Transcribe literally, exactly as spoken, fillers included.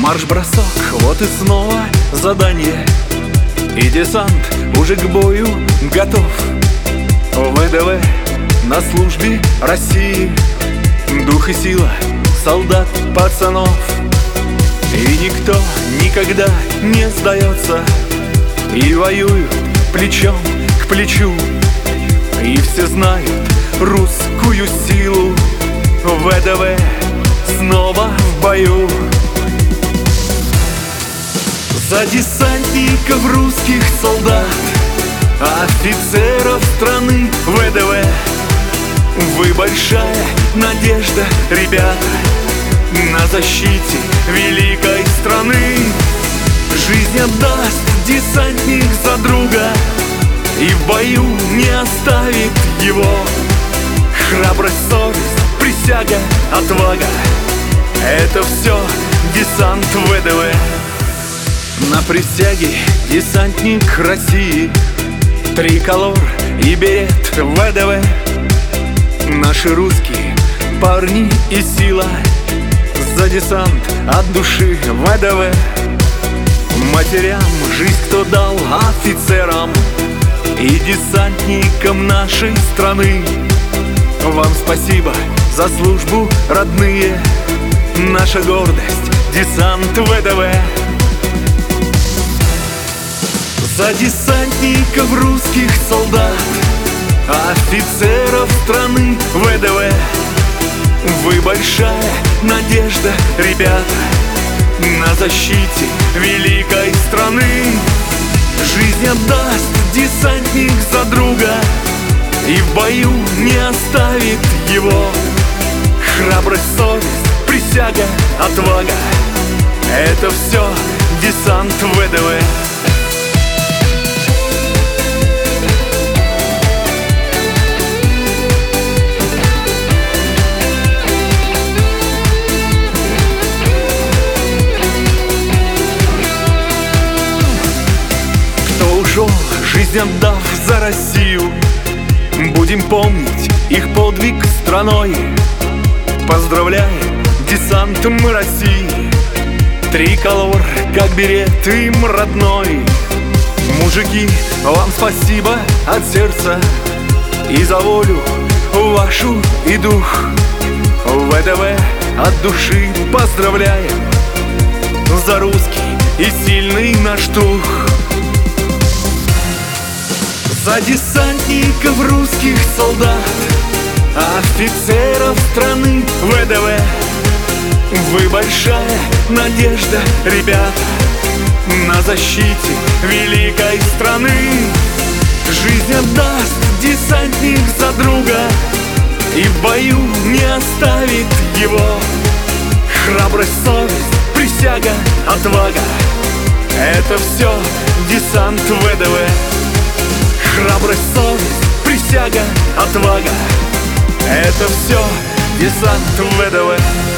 Марш-бросок, вот и снова задание, и десант уже к бою готов. ВДВ на службе России, дух и сила солдат, пацанов. И никто никогда не сдается, и воюют плечом к плечу. И все знают русскую силу, ВДВ снова в бою. За десантников русских солдат, офицеров страны ВДВ, вы большая надежда, ребята, на защите великой страны. Жизнь отдаст десантник за друга, и в бою не оставит его. Храбрость, совесть, присяга, отвага — это все десант ВДВ. На присяге десантник России, триколор и берет ВДВ. Наши русские парни и сила, за десант от души ВДВ. Матерям жизнь кто дал, офицерам и десантникам нашей страны. Вам спасибо за службу, родные, наша гордость — десант ВДВ. За десантников русских солдат, офицеров страны ВДВ, вы большая надежда, ребята, на защите великой страны. Жизнь отдаст десантник за друга, и в бою не оставит его. Храбрость, совесть, присяга, отвага — это все десант ВДВ. Жизнь отдав за Россию, будем помнить их подвиг страной. Поздравляем десант мы России, триколор как берет им родной. Мужики, вам спасибо от сердца и за волю вашу и дух. ВДВ от души поздравляем за русский и сильный наш дух. За десантников русских солдат, офицеров страны ВДВ, вы большая надежда, ребята, на защите великой страны. Жизнь отдаст десантник за друга, и в бою не оставит его. Храбрость, совесть, присяга, отвага — это все десант ВДВ. Храбрость, совесть, присяга, отвага — это все десант ВДВ.